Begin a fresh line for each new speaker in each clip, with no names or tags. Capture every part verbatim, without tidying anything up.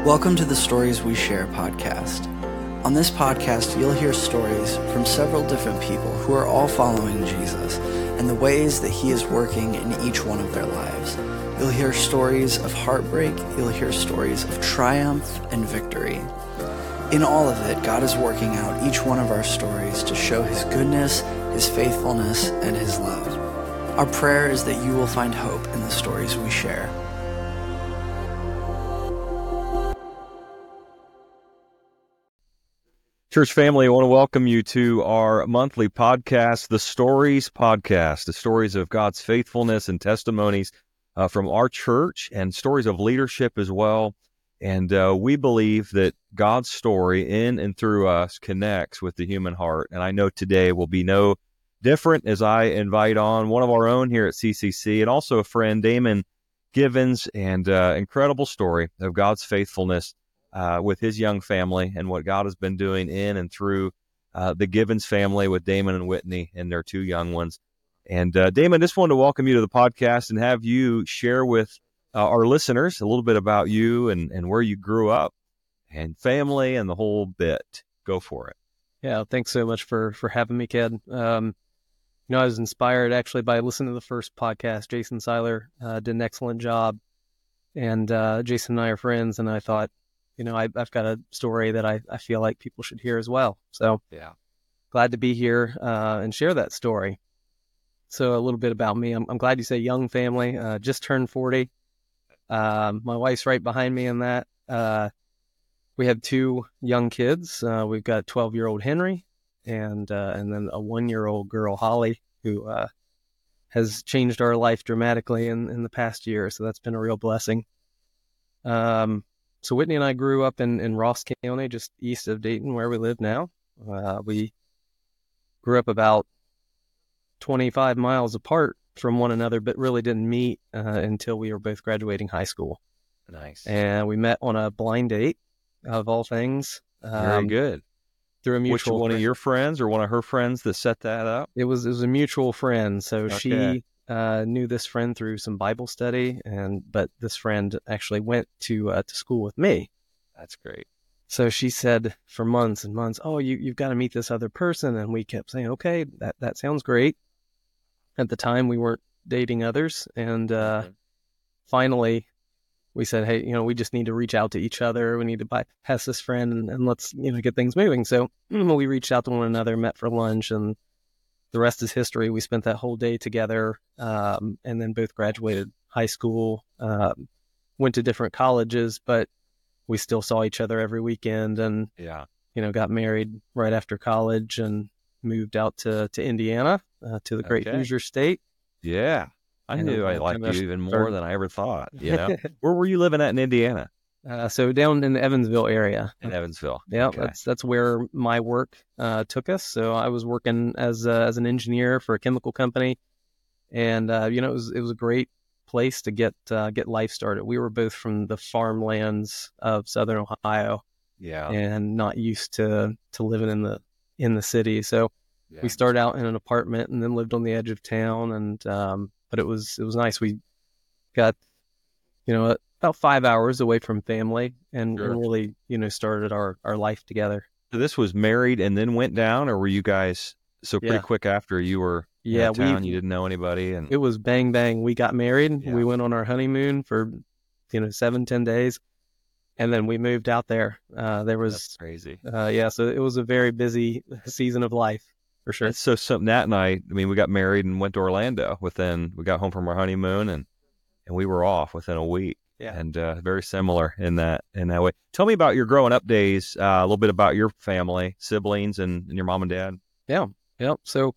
Welcome to the Stories We Share podcast. On this podcast, you'll hear stories from several different people who are all following Jesus and the ways that he is working in each one of their lives. You'll hear stories of heartbreak, you'll hear stories of triumph and victory. In all of it, God is working out each one of our stories to show his goodness, his faithfulness, and his love. Our prayer is that you will find hope in the stories we share.
Church family, I want to welcome you to our monthly podcast, The Stories Podcast, the stories of God's faithfulness and testimonies uh, from our church and stories of leadership as well. And uh, we believe that God's story in and through us connects with the human heart. And I know today will be no different as I invite on one of our own here at C C C and also a friend, Damon Givens, and uh, incredible story of God's faithfulness Uh, with his young family and what God has been doing in and through uh, the Givens family with Damon and Whitney and their two young ones. And uh, Damon, just wanted to welcome you to the podcast and have you share with uh, our listeners a little bit about you and, and where you grew up and family and the whole bit. Go for it.
Yeah, thanks so much for for having me, Ked. Um, you know, I was inspired actually by listening to the first podcast. Jason Seiler uh, did an excellent job, and uh, Jason and I are friends, and I thought, you know, I, I've got a story that I, I feel like people should hear as well. So
yeah,
glad to be here uh, and share that story. So a little bit about me. I'm, I'm glad you say young family. Uh, just turned forty. Um, my wife's right behind me in that. Uh, we have two young kids. Uh, we've got twelve-year-old Henry and uh, and then a one-year-old girl, Holly, who uh, has changed our life dramatically in, in the past year. So that's been a real blessing. Um. So Whitney and I grew up in, in Ross County, just east of Dayton, where we live now. Uh, we grew up about twenty-five miles apart from one another, but really didn't meet uh, until we were both graduating high school.
Nice.
And we met on a blind date, of all things. Um,
Very good.
Through a mutual
Which one
friend.
of your friends or one of her friends that set that up?
It was, it was a mutual friend. So
Okay.
she Uh, knew this friend through some Bible study, and but this friend actually went to uh, to school with me.
That's great.
So she said for months and months, "Oh, you you've got to meet this other person," and we kept saying, "Okay, that that sounds great." At the time, we weren't dating others, and uh,
Mm-hmm.
finally, we said, "Hey, you know, we just need to reach out to each other. We need to bypass this friend, and, and let's you know get things moving." So we reached out to one another, met for lunch, and the rest is history. We spent that whole day together, um, and then both graduated high school, um, went to different colleges, but we still saw each other every weekend, and,
Yeah.
you know, got married right after college and moved out to, to Indiana, uh, to the great
Okay.
Hoosier State.
Yeah. I
And
knew
then
I liked
kind of
you even more
started-
than I ever thought, you know? Where were you living at in Indiana?
Uh, so down in the Evansville area.
In Evansville.
Yeah,
Okay.
that's that's where my work uh, took us. So I was working as a, as an engineer for a chemical company, and uh, you know it was it was a great place to get uh, get life started. We were both from the farmlands of Southern Ohio,
Yeah.
and not used to to living in the in the city. So
Yeah.
we started out in an apartment and then lived on the edge of town. And um, but it was it was nice. We got you know about five hours away from family, and,
Sure.
and really you know started our our life together.
So this was married and then went down, or were you guys so pretty
Yeah.
quick after you were
Yeah,
in town?
we-
You didn't know anybody, and
It was bang bang. We got married.
Yeah.
We went on our honeymoon for you know seven ten days, and then we moved out there. Uh, there
that's
was
crazy.
uh, yeah, so it was a very busy season of life for sure.
That's so something. Nat and I, I mean, we got married and went to Orlando within. We got home from our honeymoon, and and we were off within a week.
Yeah.
And uh, very similar in that in that way. Tell me about your growing up days. Uh, a little bit about your family, siblings, and, and your mom and dad.
Yeah, yeah. So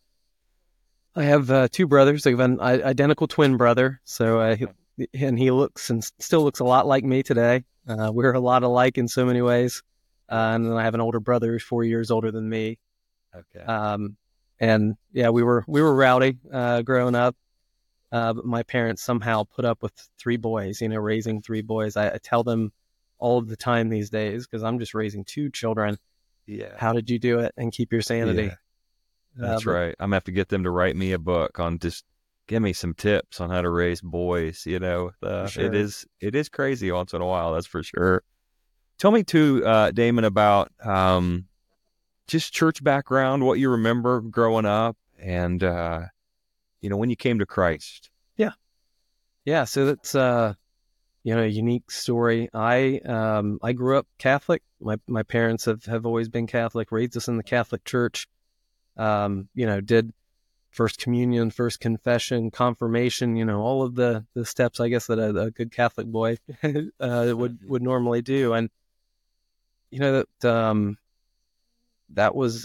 I have uh, two brothers. I have an i- identical twin brother. So uh, he, and he looks and still looks a lot like me today. Uh, we're a lot alike in so many ways. Uh, and then I have an older brother who's four years older than me.
Okay.
Um, and yeah, we were we were rowdy uh, growing up. Uh, but my parents somehow put up with three boys. You know, raising three boys. I, I tell them all of the time these days because I'm just raising two children.
Yeah.
How did you do it and keep your sanity?
Yeah. That's
Uh, but-
right. I'm gonna have to get them to write me a book on just give me some tips on how to raise boys. You know, uh,
For sure.
it is it is crazy once in a while. That's for sure. Tell me too, uh, Damon, about um, just church background, what you remember growing up, and uh, you know, when you came to Christ.
Yeah, yeah. So that's uh, you know, a unique story. I um, I grew up Catholic. My my parents have, have always been Catholic, raised us in the Catholic Church. Um, you know, did First Communion, First Confession, Confirmation. You know, all of the, the steps, I guess, that a, a good Catholic boy uh, would would normally do. And you know that um, that was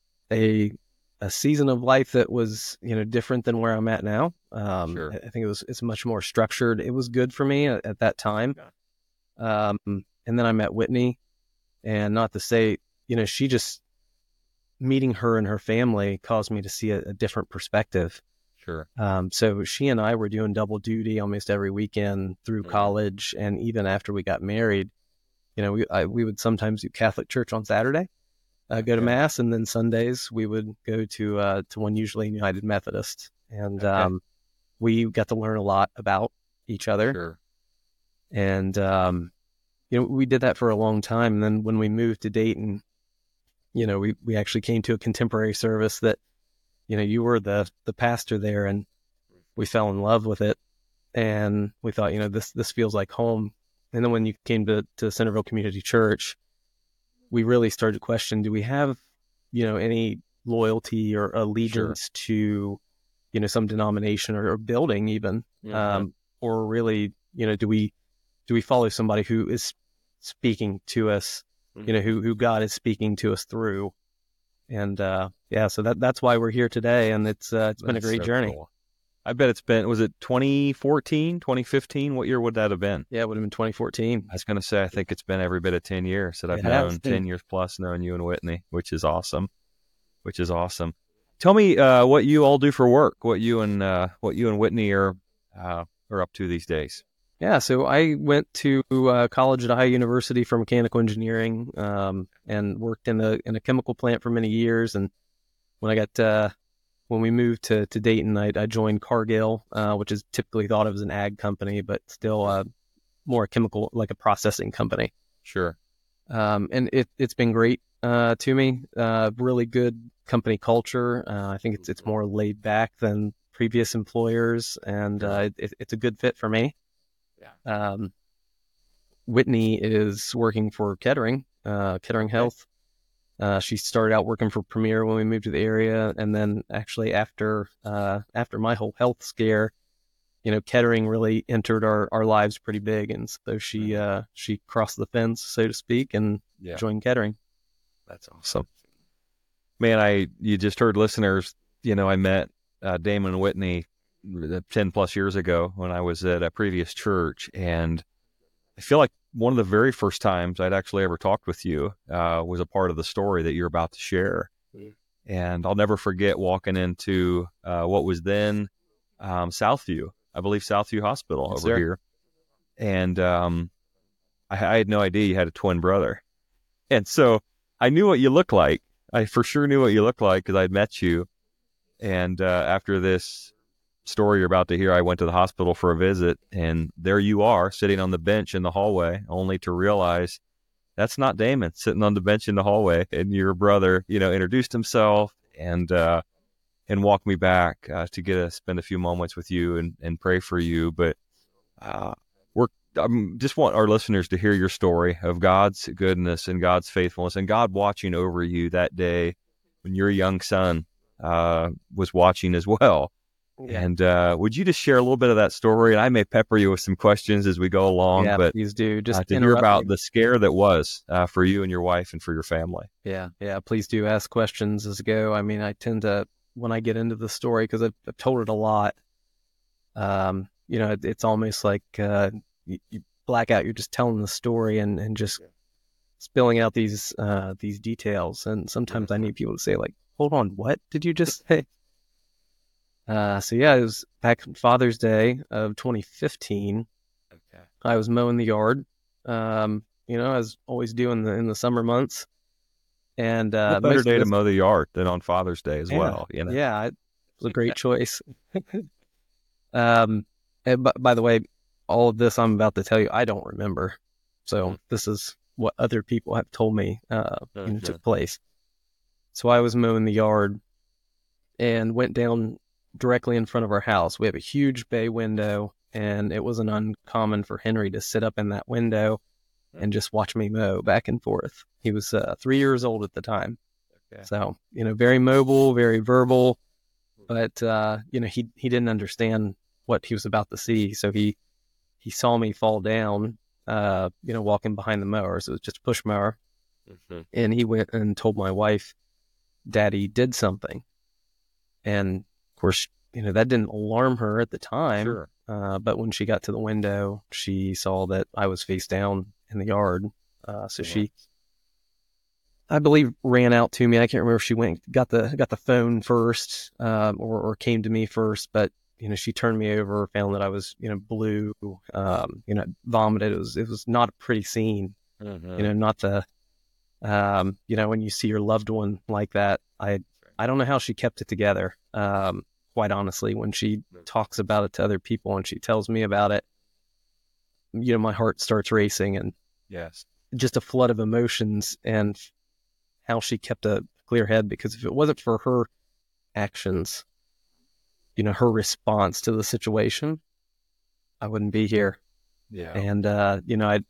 a a season of life that was, you know, different than where I'm at now. Um,
Sure.
I I think it was it's much more structured. It was good for me at, at that time. Um, and then I met Whitney, and not to say, you know, she just meeting her and her family caused me to see a, a different perspective.
Sure.
Um, so she and I were doing double duty almost every weekend through
Mhm.
college, and even after we got married. You know, we I, we would sometimes do Catholic church on Saturday, uh, go to
Okay.
mass, and then Sundays we would go to uh, to one usually United Methodist, and
Okay.
um, we got to learn a lot about each other.
Sure.
And um, you know, we did that for a long time. And then when we moved to Dayton, you know, we we actually came to a contemporary service that, you know, you were the the pastor there, and we fell in love with it, and we thought, you know, this this feels like home. And then when you came to, to Centerville Community Church, we really started to question, do we have, you know, any loyalty or allegiance to, you know, some denomination or, or building even,
Mhm.
um, or really, you know, do we, do we follow somebody who is speaking to us, you know, who, who God is speaking to us through. And, uh, yeah, so that, that's why we're here today. And it's, uh, it's been a
That's
great
so
journey.
cool. I bet it's been, was it twenty fourteen, twenty fifteen? What year would that have been?
Yeah, it would have been twenty fourteen.
I was going to say, I think it's been every bit of ten years that I've
It has
known,
been.
ten years plus knowing you and Whitney, which is awesome, which is awesome. Tell me uh, what you all do for work, what you and uh, what you and Whitney are, uh, are up to these days.
Yeah, so I went to uh, college at Ohio University for mechanical engineering, um, and worked in a in a chemical plant for many years. And when I got uh, when we moved to to Dayton, I, I joined Cargill, uh, which is typically thought of as an ag company, but still uh, more chemical, like a processing company.
Sure.
Um, and it it's been great uh, to me. Uh, really good company culture. Uh, I think it's it's more laid back than previous employers, and uh, it, it's a good fit for me.
Yeah.
Um, Whitney is working for Kettering, uh, Kettering
Okay.
Health. Uh, she started out working for Premier when we moved to the area, and then actually after uh, after my whole health scare, you know, Kettering really entered our, our lives pretty big, and so she uh, she crossed the fence, so to speak, and
Yeah.
joined Kettering.
That's awesome. Man, I you just heard listeners, you know, I met uh, Damon and Whitney ten plus years ago when I was at a previous church, and I feel like one of the very first times I'd actually ever talked with you uh, was a part of the story that you're about to share.
Mhm.
And I'll never forget walking into uh, what was then um, Southview, I believe Southview Hospital
Yes,
over
sir.
here. And um, I, I had no idea you had a twin brother. And so I knew what you looked like. I for sure knew what you looked like because I'd met you. And uh, after this story you're about to hear, I went to the hospital for a visit, and there you are sitting on the bench in the hallway, only to realize that's not Damon sitting on the bench in the hallway. And your brother, you know, introduced himself and uh, and walked me back uh, to get to spend a few moments with you and, and pray for you. But uh, we're I just want our listeners to hear your story of God's goodness and God's faithfulness and God watching over you that day when your young son uh, was watching as well.
Yeah,
And uh, would you just share a little bit of that story? And I may pepper you with some questions as we go along,
yeah,
but
please do. Just
uh, to hear
interrupt
about
me.
the scare that was uh, for you and your wife and for your family.
Yeah, yeah, please do ask questions as I go. I mean, I tend to, when I get into the story, because I've, I've told it a lot, um, you know, it, it's almost like uh, you, you black out. You're just telling the story and, and just spilling out these uh, these details. And sometimes I need people to say, like, hold on, what did you just say? Uh, so yeah, it was back on Father's Day of twenty fifteen.
Okay.
I was mowing the yard, um, you know, as always do in the in the summer months. And uh,
What better
most of
day to
this-
mow the yard than on Father's Day as
Yeah,
well? You know.
yeah, it was a great choice. um, and by, by the way, all of this I'm about to tell you, I don't remember. So
Mhm.
this is what other people have told me uh, you know,
Okay.
took place. So I was mowing the yard and went down directly in front of our house. We have a huge bay window, and it wasn't uncommon for Henry to sit up in that window and just watch me mow back and forth. He was uh, three years old at the time.
Okay.
So, you know, very mobile, very verbal, but, uh, you know, he, he didn't understand what he was about to see. So he, he saw me fall down, uh, you know, walking behind the mower. So it was just a push mower.
Mhm.
And he went and told my wife, Daddy did something. And of course, you know, that didn't alarm her at the time.
Sure.
Uh, but when she got to the window, she saw that I was face down in the yard. Uh, so
Yeah.
she, I believe, ran out to me. I can't remember if she went, got the, got the phone first, um, or, or came to me first, but, you know, she turned me over, found that I was, you know, blue, um, you know, vomited. It was, it was not a pretty scene,
Mhm.
you know, not the, um, you know, when you see your loved one like that. I, I don't know how she kept it together. Um, quite honestly, when she talks about it to other people and she tells me about it, you know, my heart starts racing and
Yes.
just a flood of emotions, and how she kept a clear head, because if it wasn't for her actions, you know, her response to the situation, I wouldn't be here.
Yeah.
And, uh, you know, I,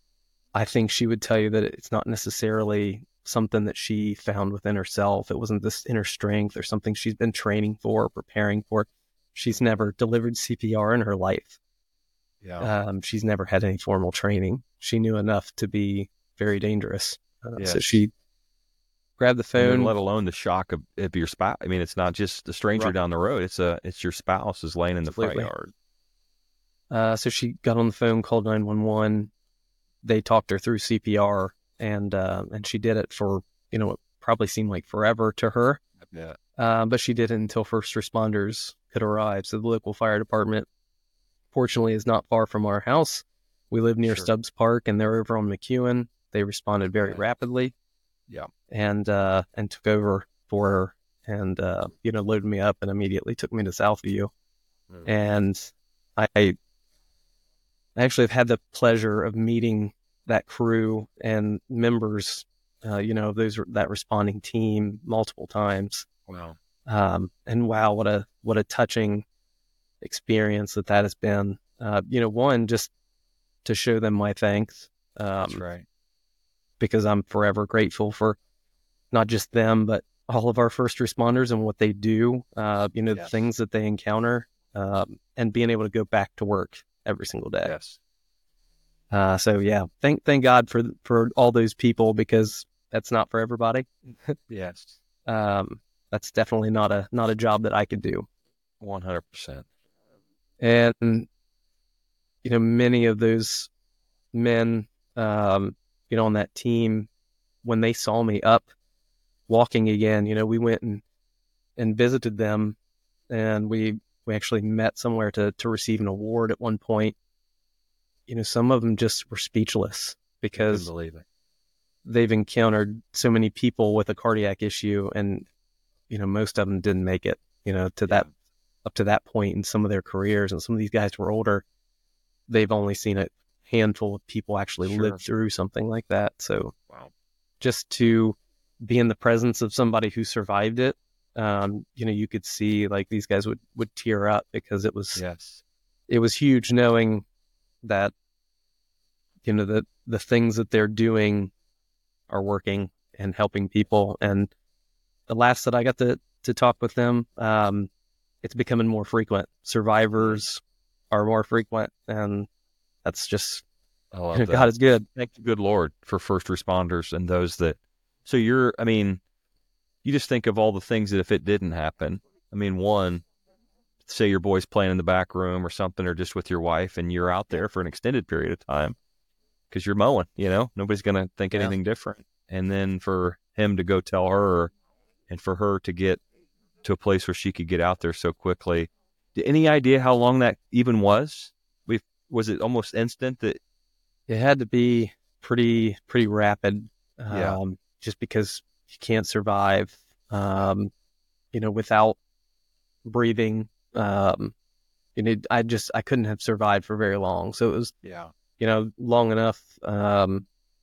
I think she would tell you that it's not necessarily something that she found within herself. It wasn't this inner strength or something she's been training for, or preparing for. She's never delivered C P R in her life.
Yeah.
Um, she's never had any formal training. She knew enough to be very dangerous. Uh, So
Yes.
she grabbed the
And then
phone.
let alone the shock of, of your spouse. I mean, it's not just a stranger
Right.
down the road. It's a it's your spouse is laying in the front
Absolutely.
yard.
Uh, so she got on the phone, called nine one one. They talked her through C P R, and uh, and she did it for, you know, what probably seemed like forever to her.
Yeah.
Uh, but she did it until first responders could arrive. So the local fire department, fortunately, is not far from our house. We live near
Sure.
Stubbs Park, and they're over on McEwen. They responded very
Okay.
rapidly.
Yeah.
And uh, and took over for her, and uh, you know, loaded me up and immediately took me to Southview.
Mm.
And I, I actually have had the pleasure of meeting that crew and members, uh, you know, those that responding team multiple times.
Wow.
Um, and wow, what a what a touching experience that that has been. Uh, you know, one, just to show them my thanks,
That's
um,
right.
because I'm forever grateful for not just them, but all of our first responders and what they do. Uh, you know, the
Yes.
things that they encounter, um, and being able to go back to work every single day.
Yes.
Uh, so yeah, thank thank God for for all those people, because that's not for everybody.
Yes.
Um, that's definitely not a not a job that I could do.
One hundred percent.
And you know, many of those men, um, you know, on that team, when they saw me up walking again, you know, we went and and visited them, and we we actually met somewhere to to receive an award at one point. You know, some of them just were speechless,
Couldn't
because
believe it.
they've encountered so many people with a cardiac issue, and you know, most of them didn't make it, you know, to that, up to that point in some of their careers. And some of these guys were older. They've only seen a handful of people actually
Sure.
live through something like that. So
Wow.
just to be in the presence of somebody who survived it, um, you know, you could see like these guys would, would tear up, because it was,
Yes.
it was huge knowing that, you know, the, the things that they're doing are working and helping people. And the last that I got to, to talk with them, um, it's becoming more frequent. Survivors are more frequent, and that's just,
I love
God
that.
is good.
Thank the good Lord for first responders and those that. So you're, I mean, you just think of all the things that if it didn't happen, I mean, one, say your boy's playing in the back room or something, or just with your wife, and you're out there for an extended period of time because you're mowing, you know, nobody's going to think
Yeah.
anything different. And then for him to go tell her, and for her to get to a place where she could get out there so quickly. Any idea how long that even was? We was it almost instant that?
It had to be pretty, pretty rapid. Um,
Yeah.
just because you can't survive, um, you know, without breathing. Um, you know, I just, I couldn't have survived for very long. So it was,
Yeah.
you know, long enough, um,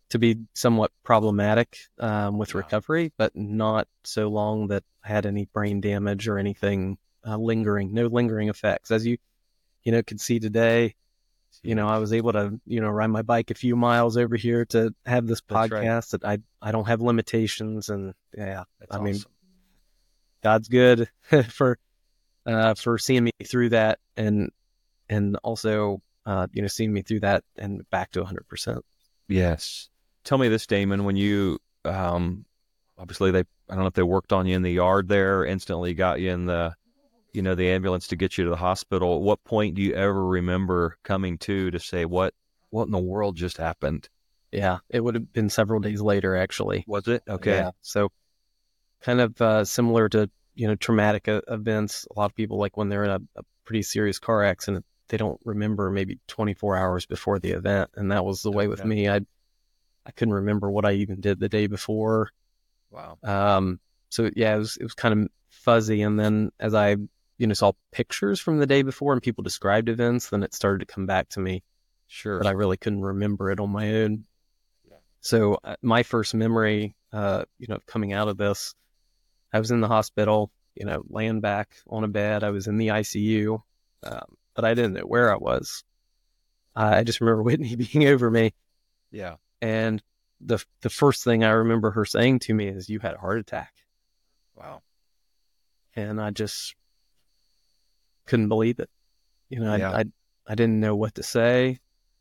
to be somewhat problematic um, with
Yeah.
recovery, but not so long that I had any brain damage or anything uh, lingering, no lingering effects. As you, you know, could see today, you know, I was able to, you know, ride my bike a few miles over here to have this
That's right.
podcast. That I, I don't have limitations, and yeah,
That's
I mean,
awesome.
God's good for, uh, for seeing me through that, and, and also, uh, you know, seeing me through that and back to a hundred percent.
Yes. Tell me this, Damon, when you, um, obviously they, I don't know if they worked on you in the yard there, instantly got you in the, you know, the ambulance to get you to the hospital. At what point do you ever remember coming to, to say, what, what in the world just happened?
Yeah, it would have been several days later, actually.
Was it? Okay.
Yeah. So kind of uh, similar to, you know, traumatic uh, events. A lot of people, like when they're in a, a pretty serious car accident, they don't remember maybe twenty-four hours before the event. And that was the way with
Okay.
me. I I couldn't remember what I even did the day before.
Wow.
Um, so yeah, it was, it was kind of fuzzy. And then as I, you know, saw pictures from the day before and people described events, then it started to come back to me,
Sure.
but I really couldn't remember it on my own. So uh, my first memory, uh, you know, coming out of this, I was in the hospital, you know, laying back on a bed. I was in the I C U, um, but I didn't know where I was. Uh, I just remember Whitney being over me.
Yeah.
And the the first thing I remember her saying to me is, "You had a heart attack."
Wow.
And I just couldn't believe it. You know, I,
Yeah.
I, I didn't know what to say.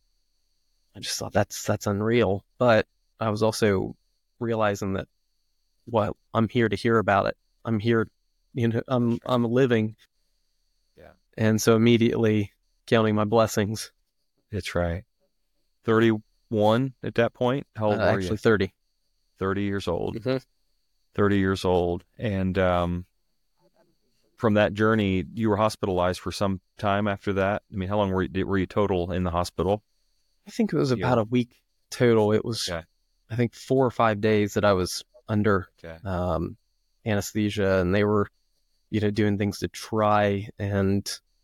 I just thought that's, that's unreal. But I was also realizing that, well, I'm here to hear about it. I'm here, you know, I'm, I'm living.
Yeah.
And so immediately counting my blessings.
That's right. thirty-one at that point? How old
Uh,
were
actually
you?
thirty.
thirty years old.
Mm-hmm.
thirty years old. And um, from that journey, you were hospitalized for some time after that? I mean, how long were you, were you total in the hospital?
I think it was
Yeah.
about a week total. It was,
Okay.
I think, four or five days that I was under
Okay.
um, anesthesia, and they were, you know, doing things to try and,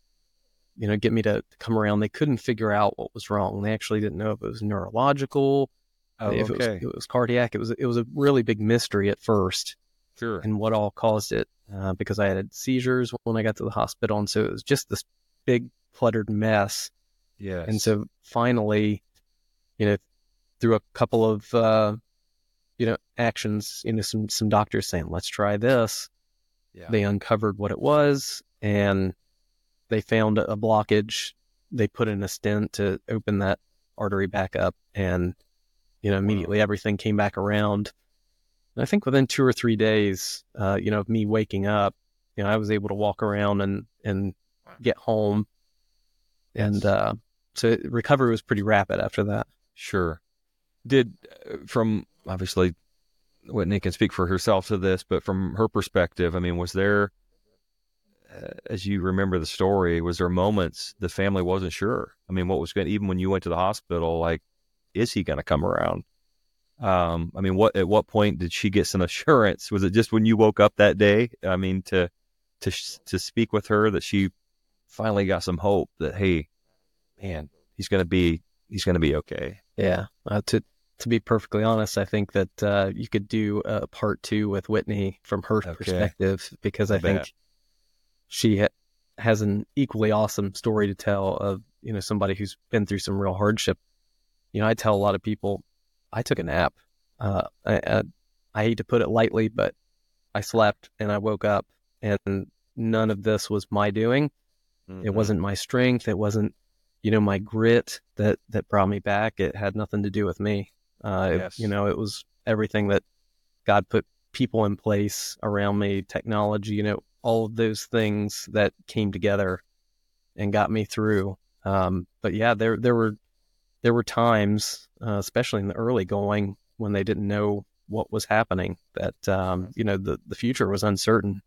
you know, get me to come around. They couldn't figure out what was wrong. They actually didn't know if it was neurological,
Oh,
if it was,
okay.
it was cardiac. It was, it was a really big mystery at first,
Sure.
and what all caused it, uh, because I had seizures when I got to the hospital. And so it was just this big cluttered mess.
Yes.
And so finally, you know, through a couple of, uh, you know, actions, you know, some, some doctors saying, let's try this.
Yeah.
They uncovered what it was, and they found a blockage. They put in a stent to open that artery back up, and, you know, immediately everything came back around. And I think within two or three days, uh, you know, of me waking up, you know, I was able to walk around and, and get home. And, uh, so recovery was pretty rapid after that.
Sure. Did, uh, from, obviously, Whitney can speak for herself to this, but from her perspective, I mean, was there, uh, as you remember the story, was there moments the family wasn't sure? I mean, what was going to, even when you went to the hospital, like, is he going to come around? Um, I mean, what, at what point did she get some assurance? Was it just when you woke up that day? I mean, to, to, to speak with her that she finally got some hope that, hey, man, he's going to be, he's going to be okay.
Yeah. Uh, to, to be perfectly honest, I think that, uh, you could do a part two with Whitney from her
Okay.
perspective, because I,
I
think
bet.
she ha- has an equally awesome story to tell of, you know, somebody who's been through some real hardship. You know, I tell a lot of people, I took a nap. Uh, I, I, I hate to put it lightly, but I slept and I woke up, and none of this was my doing.
Mm-hmm.
It wasn't my strength. It wasn't, you know, my grit that, that brought me back. It had nothing to do with me. Uh, it-
Yes.
you know, it was everything that God put people in place around me, technology, you know, all of those things that came together and got me through. Um, but yeah, there, there were, there were times, uh, especially in the early going, when they didn't know what was happening, that, um, you know, the, the future was uncertain.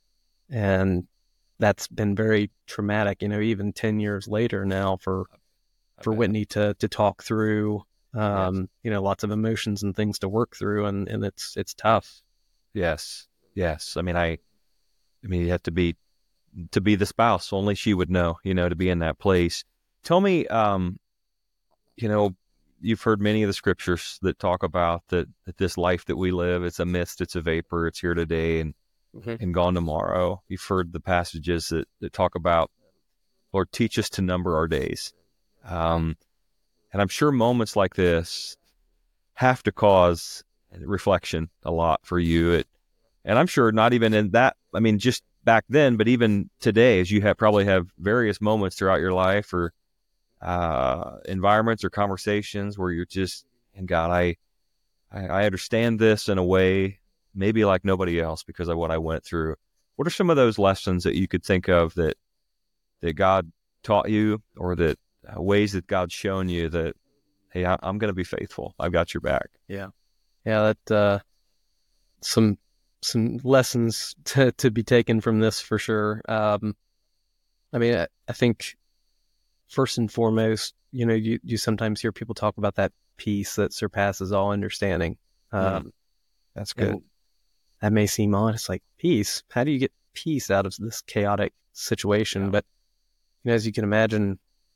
And that's been very traumatic, you know, even ten years later now for,
I
for
bet.
Whitney to, to talk through, um, you know, lots of emotions and things to work through. And, and it's, it's tough.
Yes. Yes. I mean, I, I mean, you have to be, to be the spouse, only she would know, you know, to be in that place. Tell me, um, you know, you've heard many of the scriptures that talk about that, that this life that we live, it's a mist, it's a vapor, it's here today and, mm-hmm. and gone tomorrow. You've heard the passages that, that talk about, Lord, teach us to number our days. Um, and I'm sure moments like this have to cause reflection a lot for you. It, and I'm sure not even in that, I mean, just back then, but even today, as you have probably have various moments throughout your life or uh, environments or conversations where you're just, and God, I, I, I understand this in a way maybe like nobody else because of what I went through. What are some of those lessons that you could think of that that God taught you, or that uh, ways that God's shown you that, hey, I, I'm going to be faithful. I've got your back.
Yeah. Yeah. That, uh, some, some lessons to, to be taken from this for sure. Um, I mean, I, I think first and foremost, you know, you, you sometimes hear people talk about that peace that surpasses all understanding. Um,
mm, that's good.
That may seem odd. It's like, peace. How do you get peace out of this chaotic situation? Yeah. But you know, as you can imagine,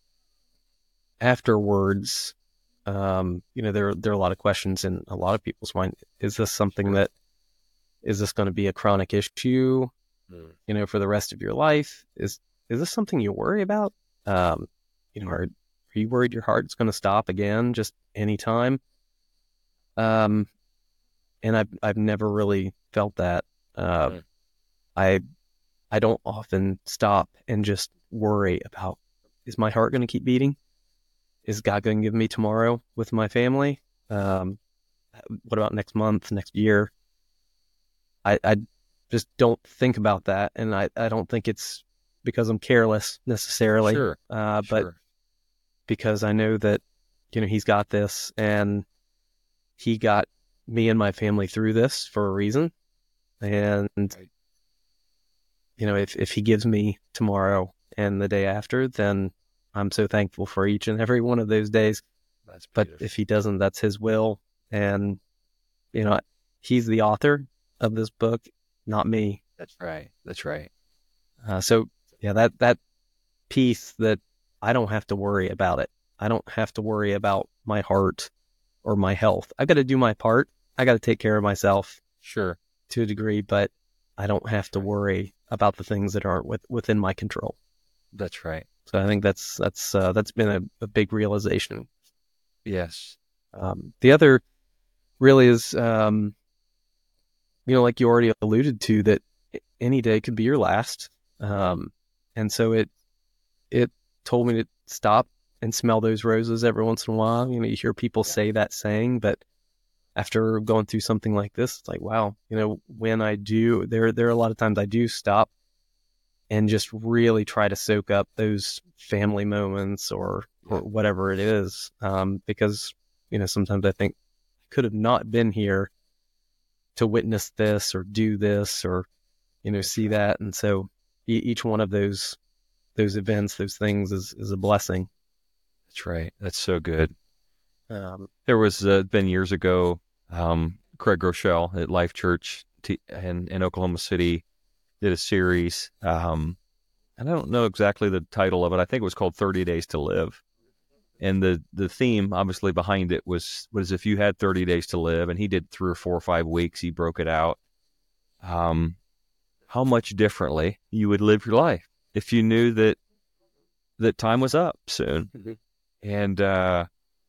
afterwards, um, you know, there there are a lot of questions in a lot of people's mind. Is this something that is this going to be a chronic issue, mm. you know, for the rest of your life? Is is this something you worry about? Um, you know, are, are you worried your heart's going to stop again just anytime? Um, and I've I've never really felt that. Uh, mm. I I don't often stop and just worry about, is my heart going to keep beating? Is God going to give me tomorrow with my family? Um, what about next month, next year? I, I just don't think about that. And I, I don't think it's because I'm careless necessarily,
sure.
Uh, but
sure.
because I know that, you know, he's got this, and he got me and my family through this for a reason. And, right. you know, if, if he gives me tomorrow and the day after, then I'm so thankful for each and every one of those days.
That's
but if he doesn't, that's his will. And, you know, he's the author of this book, not me.
That's right. That's right.
Uh, so yeah, that, that piece that I don't have to worry about it. I don't have to worry about my heart or my health. I got to do my part. I got to take care of myself.
Sure.
To a degree, but I don't have to worry about the things that aren't with, within my control.
That's right.
So I think that's that's uh, that's been a, a big realization.
Yes.
Um, the other really is, um, you know, like you already alluded to, that any day could be your last, um, and so it it told me to stop and smell those roses every once in a while. You know, you hear people say that saying, but after going through something like this, it's like, wow, you know, when I do, there there are a lot of times I do stop and just really try to soak up those family moments or, or whatever it is. Um, because, you know, sometimes I think I could have not been here to witness this or do this or, you know, see that. And so e- each one of those, those events, those things is, is a blessing.
That's right. That's so good.
Um,
there was uh, been years ago, um, Craig Groeschel at Life Church t- in, in Oklahoma City did a series, um, and I don't know exactly the title of it. I think it was called thirty days to live. And the, the theme, obviously, behind it was, was if you had thirty days to live, and he did three or four or five weeks, he broke it out, um, how much differently you would live your life if you knew that that time was up soon. Mm-hmm. And uh,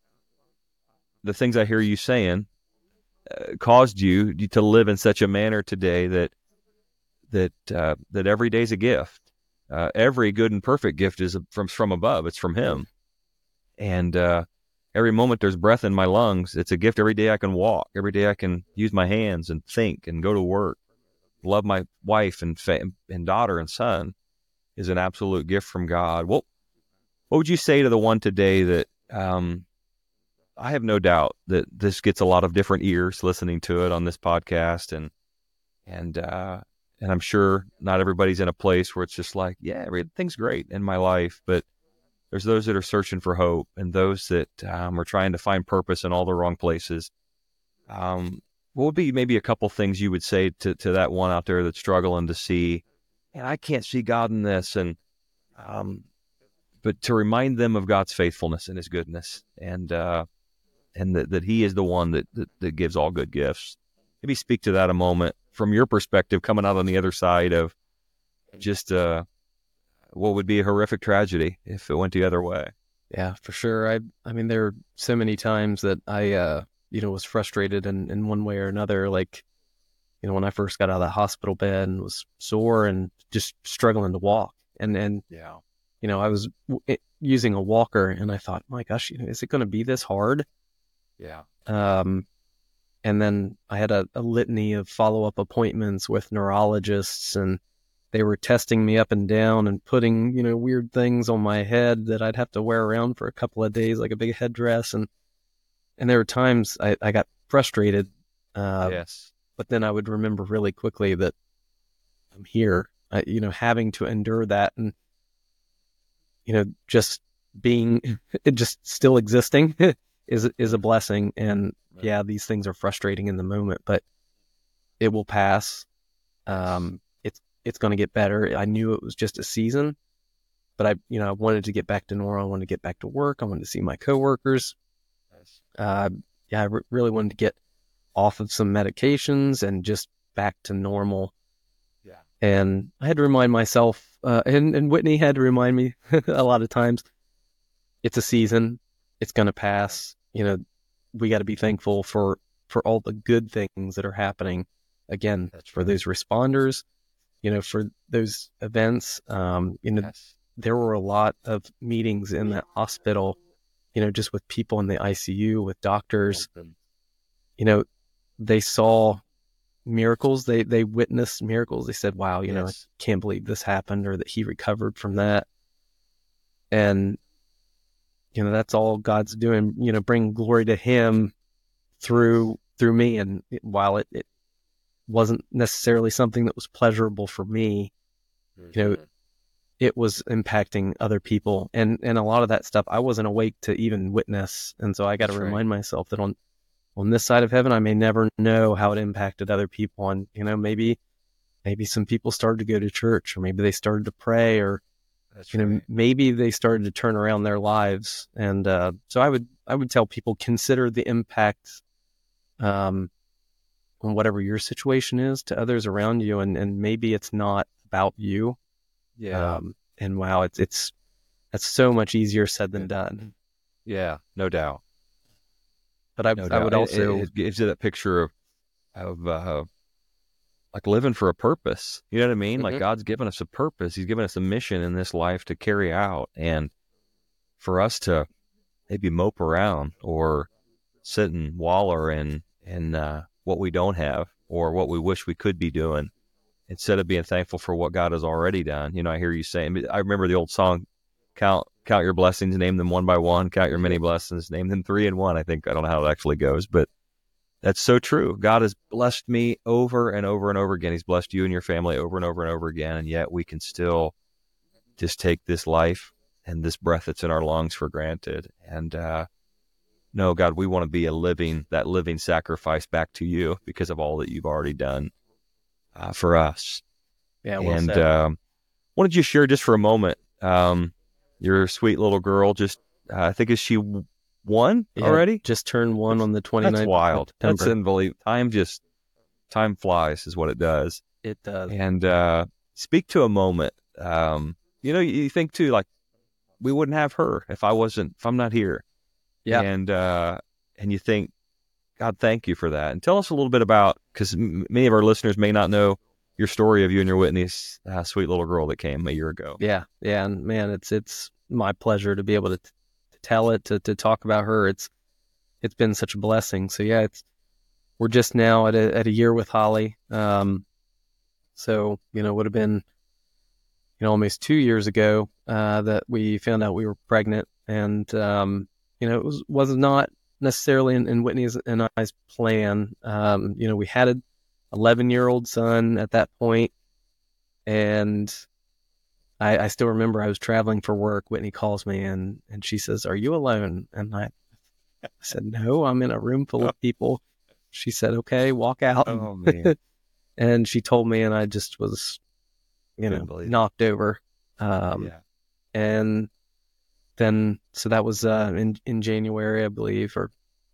the things I hear you saying uh, caused you to live in such a manner today that that uh, that every day's a gift. Uh, every good and perfect gift is from from above. It's from Him. And uh, every moment there's breath in my lungs, it's a gift. Every day I can walk. Every day I can use my hands and think and go to work. Love my wife and fa- and daughter and son is an absolute gift from God. What what would you say to the one today that um, I have no doubt that this gets a lot of different ears listening to it on this podcast, and and uh, and I'm sure not everybody's in a place where it's just like, yeah, everything's great in my life, but there's those that are searching for hope, and those that um, are trying to find purpose in all the wrong places. Um, what would be maybe a couple things you would say to, to that one out there that's struggling to see, and I can't see God in this, and um, but to remind them of God's faithfulness and His goodness, and uh, and that, that he is the one that, that, that gives all good gifts. Maybe speak to that a moment from your perspective, coming out on the other side of just uh, what would be a horrific tragedy if it went the other way.
Yeah, for sure. I I mean, there are so many times that I, uh, you know, was frustrated in, in one way or another. Like, you know, when I first got out of the hospital bed and was sore and just struggling to walk. And, and
Yeah.
you know, I was w- using a walker and I thought, my gosh, you know, is it going to be this hard?
Yeah.
Um, and then I had a, a litany of follow-up appointments with neurologists, and they were testing me up and down and putting, you know, weird things on my head that I'd have to wear around for a couple of days, like a big headdress. And, and there were times I, I got frustrated. Uh,
Yes.
but then I would remember really quickly that I'm here, I, you know, having to endure that, and, you know, just being, just still existing is, is a blessing. And yeah, these things are frustrating in the moment, but it will pass. Um, it's, it's going to get better. I knew it was just a season, but I, you know, I wanted to get back to normal. I wanted to get back to work. I wanted to see my coworkers. Uh, yeah, I re- really wanted to get off of some medications and just back to normal.
Yeah.
And I had to remind myself, uh, and, and Whitney had to remind me a lot of times, it's a season, it's going to pass. You know, we got to be thankful for, for all the good things that are happening. Again,
That's
for
right.
those responders, you know, for those events, um, you know,
Yes.
there were a lot of meetings in that hospital, you know, just with people in the I C U, with doctors. You know, they saw miracles. They they witnessed miracles. They said, wow, you know, I
Yes.
can't believe this happened, or that he recovered from that. And, you know, that's all God's doing, you know, bring glory to him through through me. And while it, it wasn't necessarily something that was pleasurable for me, you know, it was impacting other people. And, and a lot of that stuff I wasn't awake to even witness. And so I got to
That's right.
remind myself that on, on this side of heaven, I may never know how it impacted other people. And, you know, maybe, maybe some people started to go to church, or maybe they started to pray, or,
That's
you know,
right.
maybe they started to turn around their lives. And, uh, so I would, I would tell people, consider the impact, um, on whatever your situation is to others around you. And, and maybe it's not about you.
Yeah.
Um, and wow, it's, it's, that's so much easier said than
Good.
done.
Yeah. No doubt.
But I,
No
I
doubt.
would
It-
also,
it, it gives you that picture of, of, uh, like living for a purpose. You know what I mean? Like
Mhm.
God's given us a purpose. He's given us a mission in this life to carry out. And for us to maybe mope around or sit and waller in, in, uh, what we don't have or what we wish we could be doing, instead of being thankful for what God has already done. You know, I hear you saying, I remember the old song, count, count your blessings, name them one by one, count your many blessings, name them three in one. I think, I don't know how it actually goes, but that's so true. God has blessed me over and over and over again. He's blessed you and your family over and over and over again. And yet we can still just take this life and this breath that's in our lungs for granted. And, uh, no, God, we want to be a living, that living sacrifice back to you because of all that you've already done uh, for us.
yeah, well
And
said.
um, why don't you share just for a moment, um, your sweet little girl, just, uh, I think, is she w- one
Yeah,
already?
just turned one on the
That's
twenty-ninth
wild.
of
That's
September.
unbelievable. Time just, time flies is what it does.
It does.
And uh, speak to a moment. Um, you know, you, you think too, like, we wouldn't have her if I wasn't, if I'm not here.
Yeah.
And, uh, and you think, God, thank you for that. And tell us a little bit about, because m- many of our listeners may not know your story of you and your Whitney's uh, sweet little girl that came a year ago.
Yeah. Yeah. And man, it's, it's my pleasure to be able to, to tell it, to, to talk about her. It's, it's been such a blessing. So yeah, it's, we're just now at a, at a year with Holly. Um, so, you know, it would have been, you know, almost two years ago, uh, that we found out we were pregnant. And, um, you know, it was, was not necessarily in, in Whitney's and I's plan. Um, you know, we had an eleven year old son at that point, and I, I still remember I was traveling for work. Whitney calls me and, and she says, "Are you alone?" And I said, "No, I'm in a room full of people." She said, "Okay, walk out."
Oh, man.
And she told me, and I just was, you
Couldn't
know,
believe it.
knocked over. Um,
Yeah.
and then, so that was, uh, in, in January, I believe, or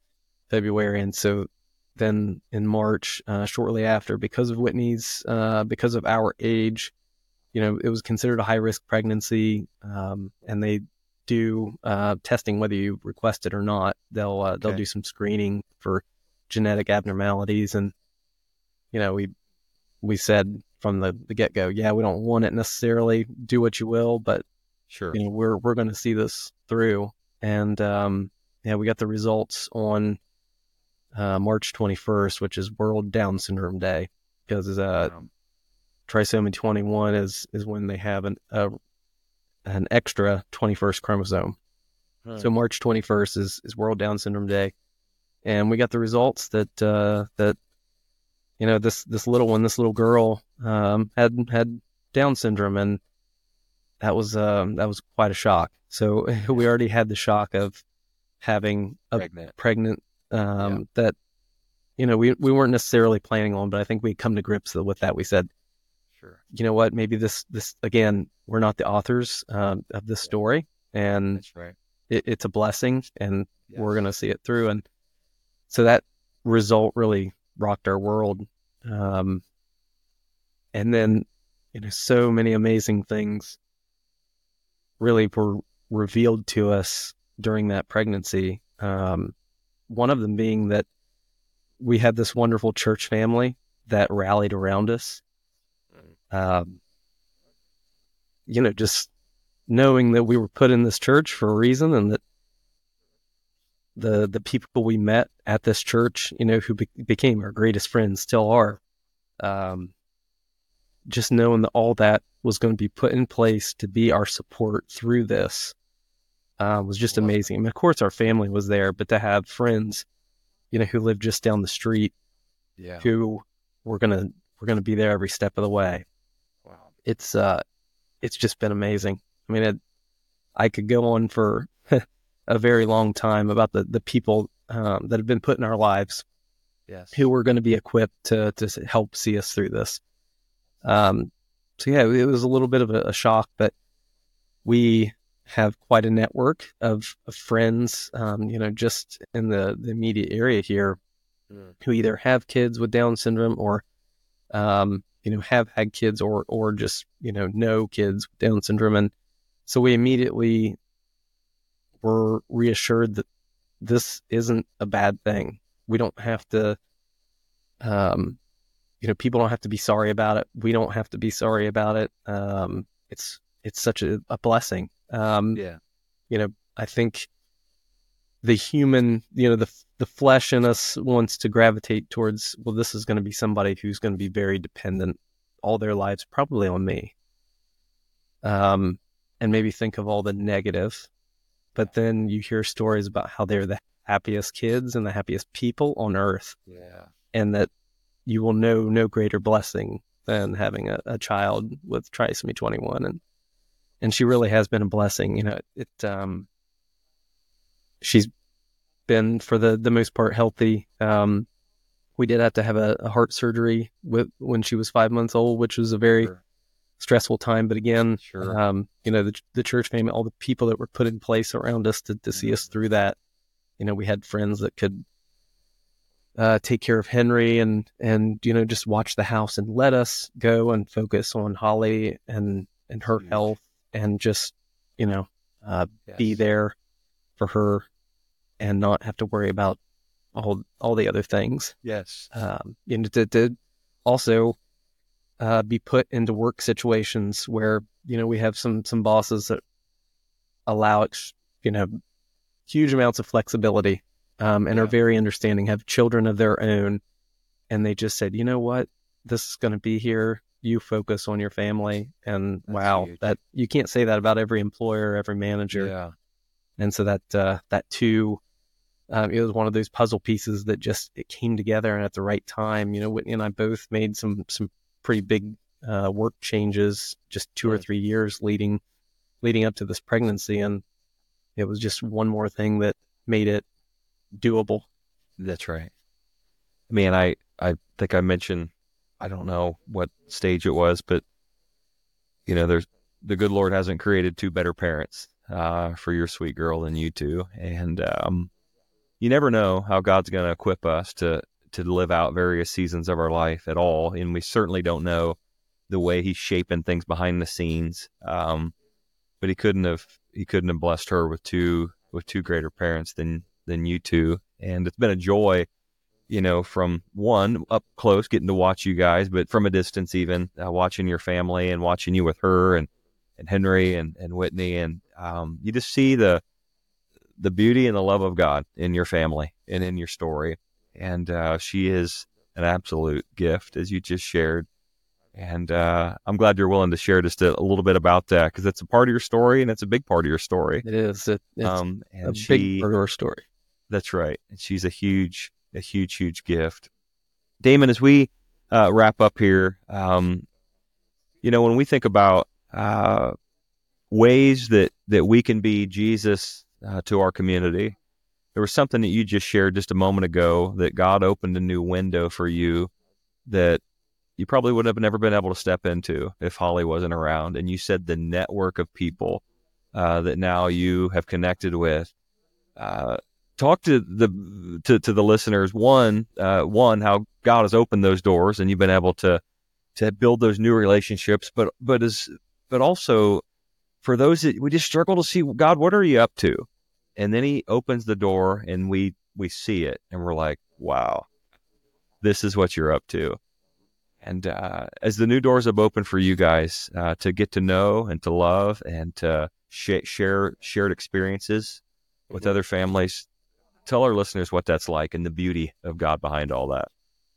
February. And so then in March, uh, shortly after, because of Whitney's, uh, because of our age, you know, it was considered a high risk pregnancy. Um, and they do, uh, testing, whether you request it or not. They'll, uh, they'll
Okay.
do some screening for genetic abnormalities. And, you know, we, we said from the, the get go, yeah, we don't want it necessarily, do what you will, but
Sure.
you know, we're, we're going to see this through. And, um, yeah, we got the results on, uh, March twenty-first, which is World Down Syndrome Day, because, uh,
Wow.
trisomy twenty-one is, is when they have an, uh, an extra twenty-first chromosome.
Huh.
So March twenty-first is, is World Down Syndrome Day. And we got the results that, uh, that, you know, this, this little one, this little girl, um, had, had Down syndrome, and that was, um, that was quite a shock. So we already had the shock of having a
Pregnant.
pregnant, um,
Yeah.
that, you know, we, we weren't necessarily planning on, but I think we come to grips with that. We said,
Sure.
you know what, maybe this, this, again, we're not the authors, um, of this story, and
That's right.
it, it's a blessing, and
Yes.
we're going to see it through. And so that result really rocked our world. Um, and then, you know, so many amazing things really were revealed to us during that pregnancy. Um, one of them being that we had this wonderful church family that rallied around us. Um, you know, just knowing that we were put in this church for a reason, and that the the people we met at this church, you know, who be- became our greatest friends, still are. Um, just knowing that all that was going to be put in place to be our support through this, uh, was just
Love it.
amazing. I mean, of course, our family was there, but to have friends, you know, who lived just down the street,
Yeah.
who were gonna were gonna be there every step of the way.
Wow.
It's uh, it's just been amazing. I mean, it, I could go on for a very long time about the the people um, that have been put in our lives,
Yes.
who were going to be equipped to to help see us through this. Um, so yeah, it was a little bit of a, a shock, but we have quite a network of, of friends, um, you know, just in the, the immediate area here,
Mm.
who either have kids with Down syndrome, or, um, you know, have had kids, or, or just, you know, know kids with Down syndrome. And so we immediately were reassured that this isn't a bad thing. We don't have to, um, you know, people don't have to be sorry about it. We don't have to be sorry about it. Um, it's, it's such a, a blessing. Um,
Yeah.
you know, I think the human, you know, the, the flesh in us wants to gravitate towards, well, this is going to be somebody who's going to be very dependent all their lives, probably on me. Um, and maybe think of all the negative, but then you hear stories about how they're the happiest kids and the happiest people on earth,
Yeah.
and that you will know no greater blessing than having a, a child with trisomy twenty-one. And, and she really has been a blessing. You know, it, um, she's been, for the, the most part, healthy. Um, we did have to have a, a heart surgery with, when she was five months old, which was a very
Sure.
stressful time. But again,
Sure.
um, you know, the, the church family, all the people that were put in place around us to, to see us through that. You know, we had friends that could, uh, take care of Henry, and, and, you know, just watch the house and let us go and focus on Holly and, and her
Huge.
health, and just, you know, uh, be
Yes.
there for her, and not have to worry about all, all the other things.
Yes.
Um, you know, to, to also, uh, be put into work situations where, you know, we have some, some bosses that allow, ex- you know, huge amounts of flexibility, um, and
Yeah.
are very understanding, have children of their own. And they just said, you know what, this is going to be here. You focus on your family. And
That's
wow,
huge.
that you can't say that about every employer, every manager.
Yeah.
And so that, uh, that too, um, it was one of those puzzle pieces that just, it came together, and at the right time. You know, Whitney and I both made some, some pretty big, uh, work changes just two or
Right.
three years leading, leading up to this pregnancy. And it was just one more thing that made it doable.
That's right. I mean, I, I think I mentioned, I don't know what stage it was, but you know, there's the good Lord hasn't created two better parents, uh, for your sweet girl than you two. And, um, you never know how God's going to equip us to to live out various seasons of our life at all, and we certainly don't know the way He's shaping things behind the scenes. Um, but He couldn't have He couldn't have blessed her with two with two greater parents than than you two, and it's been a joy, you know, from one up close getting to watch you guys, but from a distance even uh, watching your family and watching you with her and and Henry and and Whitney, and um, you just see the the beauty and the love of God in your family and in your story. And uh, she is an absolute gift, as you just shared. And uh, I'm glad you're willing to share just a, a little bit about that, because it's a part of your story, and it's a big part of your story.
It is. It, it's
um, and
a
she,
big part of our story.
That's right. And she's a huge, a huge, huge gift. Damon, as we uh, wrap up here, um, you know, when we think about uh, ways that, that we can be Jesus Uh, to our community, there was something that you just shared just a moment ago, that God opened a new window for you that you probably would have never been able to step into if Holly wasn't around. And you said the network of people uh, that now you have connected with. Uh, talk to the to, to the listeners. One, uh, one, how God has opened those doors, and you've been able to to build those new relationships. But but as but also for those that we just struggle to see, God, what are you up to? And then He opens the door, and we we see it, and we're like, wow, this is what you're up to. And uh, as the new doors have opened for you guys uh, to get to know and to love and to sh- share shared experiences with other families, tell our listeners what that's like and the beauty of God behind all that.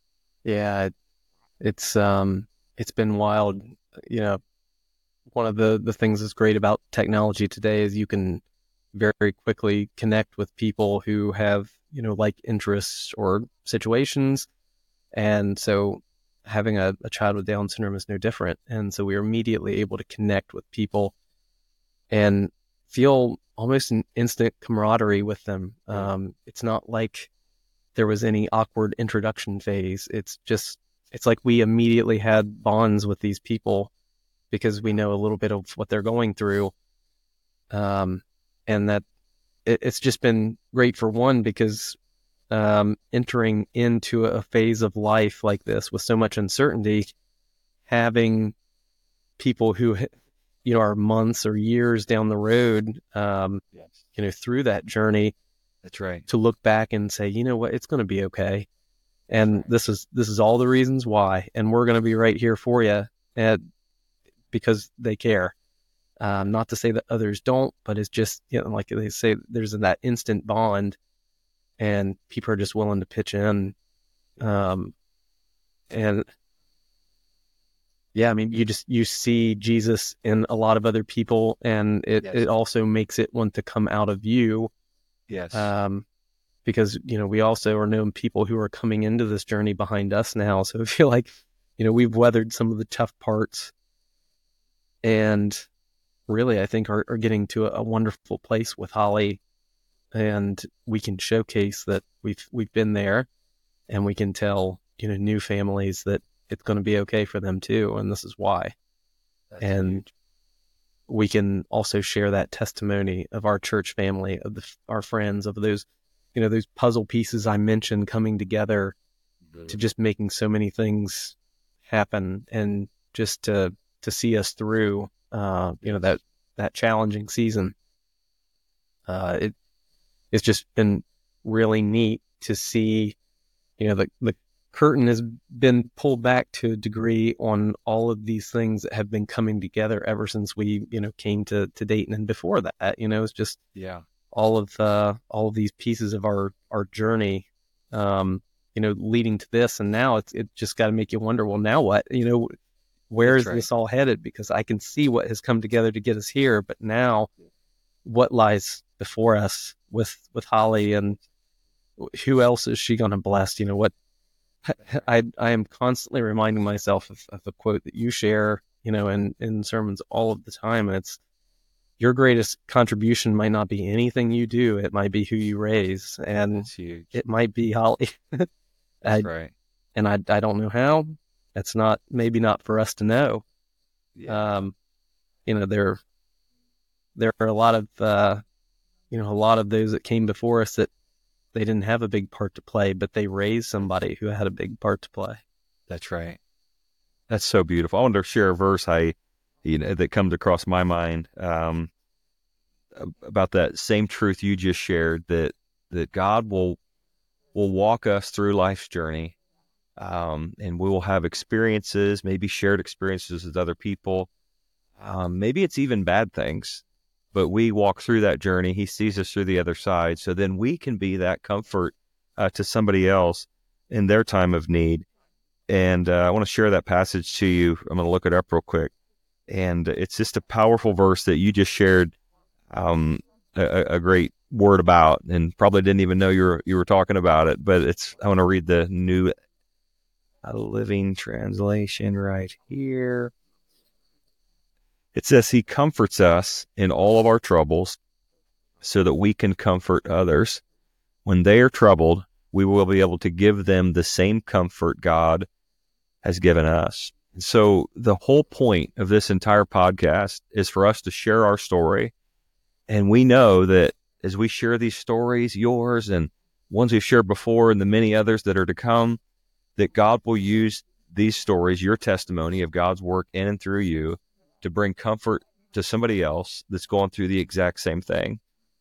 Yeah, it, it's um, it's been wild. You know, one of the, the things that's great about technology today is you can very quickly connect with people who have, you know, like interests or situations. And so having a, a child with Down syndrome is no different. And so we are immediately able to connect with people and feel almost an instant camaraderie with them. Um, it's not like there was any awkward introduction phase. It's just, it's like we immediately had bonds with these people because we know a little bit of what they're going through. Um, and that it, it's just been great for one, because um, entering into a phase of life like this with so much uncertainty, having people who, you know, are months or years down the road, um,
Yes.
you know, through that journey,
That's right.
to look back and say, you know what, it's going to be okay. And right. this is, this is all the reasons why, and we're going to be right here for you, and because they care. Um, not to say that others don't, but it's just, you know, like they say, there's that instant bond, and people are just willing to pitch in. Um, and yeah, I mean, you just, you see Jesus in a lot of other people, and it, yes. it also makes it want to come out of you.
Yes.
Um, because, you know, we also are known people who are coming into this journey behind us now. So I feel like, you know, we've weathered some of the tough parts, and really, I think are, are getting to a, a wonderful place with Holly, and we can showcase that we've we've been there, and we can tell, you know, new families that it's going to be okay for them too, and this is why. That's and huge. We can also share that testimony of our church family, of the, our friends, of those, you know, those puzzle pieces I mentioned coming together mm-hmm. to just making so many things happen, and just to to see us through. Uh, you know, that, that challenging season. Uh, it, it's just been really neat to see, you know, the, the curtain has been pulled back to a degree on all of these things that have been coming together ever since we, you know, came to, to Dayton. And before that, you know, it's just,
yeah, all
of, uh, all of these pieces of our, our journey, um, you know, leading to this. And now it's, it just got to make you wonder, well, now what, you know, where is right. this all headed? Because I can see what has come together to get us here, but now what lies before us with, with Holly, and who else is she going to bless? You know, what I, I am constantly reminding myself of, of a quote that you share, you know, in, in sermons all of the time. And it's, your greatest contribution might not be anything you do. It might be who you raise, and it might be Holly.
That's
I,
right.
And I, I don't know how. That's not, maybe not for us to know. Yeah. Um, you know, there, there are a lot of, uh, you know, a lot of those that came before us that they didn't have a big part to play, but they raised somebody who had a big part to play.
That's right. That's so beautiful. I wanted to share a verse I, you know, that comes across my mind um, about that same truth you just shared, that that God will will walk us through life's journey, um, and we will have experiences, maybe shared experiences with other people. Um, maybe it's even bad things, but we walk through that journey. He sees us through the other side, so then we can be that comfort uh, to somebody else in their time of need. And uh, I want to share that passage to you. I'm going to look it up real quick. And it's just a powerful verse that you just shared um, a, a great word about, and probably didn't even know you were, you were talking about it. But it's, I want to read the New Living Translation right here. It says, He comforts us in all of our troubles so that we can comfort others. When they are troubled, we will be able to give them the same comfort God has given us. And so the whole point of this entire podcast is for us to share our story. And we know that as we share these stories, yours and ones we've shared before and the many others that are to come, that God will use these stories, your testimony of God's work in and through you, to bring comfort to somebody else that's going through the exact same thing,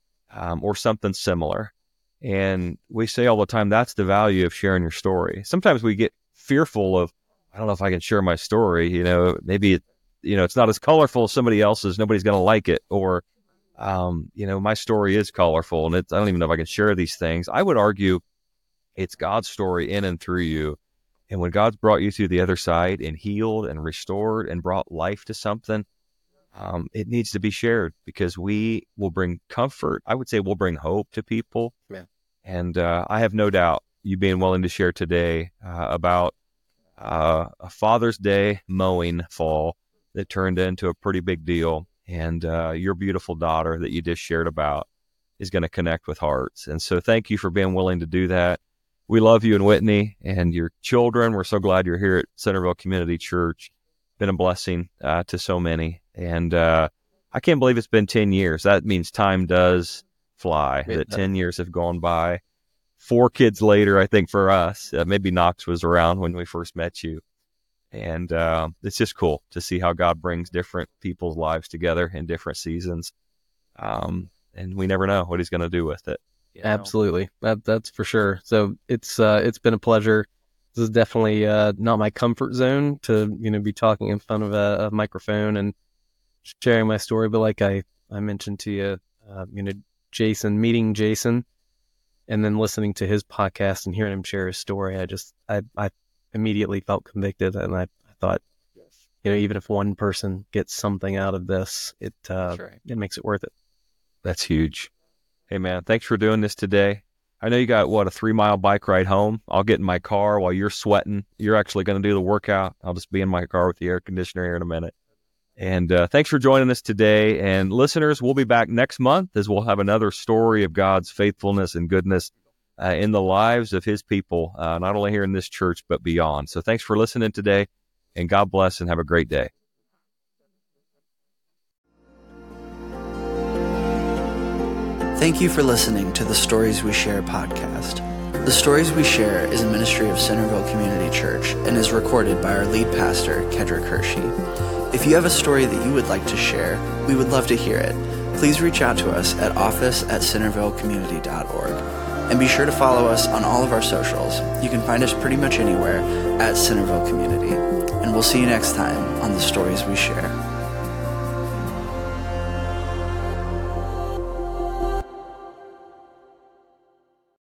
um, or something similar. And we say all the time, that's the value of sharing your story. Sometimes we get fearful of, I don't know if I can share my story, you know, maybe, it, you know, it's not as colorful as somebody else's, nobody's going to like it. Or, um, you know, my story is colorful and it's, I don't even know if I can share these things. I would argue it's God's story in and through you. And when God's brought you through the other side and healed and restored and brought life to something, um, it needs to be shared, because we will bring comfort. I would say we'll bring hope to people.
Yeah.
And uh, I have no doubt you being willing to share today uh, about uh, a Father's Day mowing fall that turned into a pretty big deal. And uh, your beautiful daughter that you just shared about is going to connect with hearts. And so thank you for being willing to do that. We love you and Whitney and your children. We're so glad you're here at Centerville Community Church. Been a blessing uh, to so many. And uh, I can't believe it's been ten years. That means time does fly,
Yeah.
that ten years have gone by. Four kids later, I think, for us. Uh, maybe Knox was around when we first met you. And uh, it's just cool to see how God brings different people's lives together in different seasons. Um, and we never know what He's going to do with it. You know?
Absolutely. That, that's for sure. So it's, uh, it's been a pleasure. This is definitely, uh, not my comfort zone to, you know, be talking in front of a, a microphone and sharing my story. But like I, I mentioned to you, uh, you know, Jason, meeting Jason and then listening to his podcast and hearing him share his story, I just, I, I immediately felt convicted. And I, I thought, you know, even if one person gets something out of this, it, uh,
right.
it makes it worth it.
That's huge. Hey, man, thanks for doing this today. I know you got, what, a three-mile bike ride home. I'll get in my car while you're sweating. You're actually going to do the workout. I'll just be in my car with the air conditioner here in a minute. And uh, thanks for joining us today. And listeners, we'll be back next month as we'll have another story of God's faithfulness and goodness uh, in the lives of His people, uh, not only here in this church, but beyond. So thanks for listening today, and God bless and have a great day.
Thank you for listening to the Stories We Share podcast. The Stories We Share is a ministry of Centerville Community Church and is recorded by our lead pastor, Kedrick Hershey. If you have a story that you would like to share, we would love to hear it. Please reach out to us at office at centerville community dot org. And be sure to follow us on all of our socials. You can find us pretty much anywhere at Centerville Community. And we'll see you next time on The Stories We Share.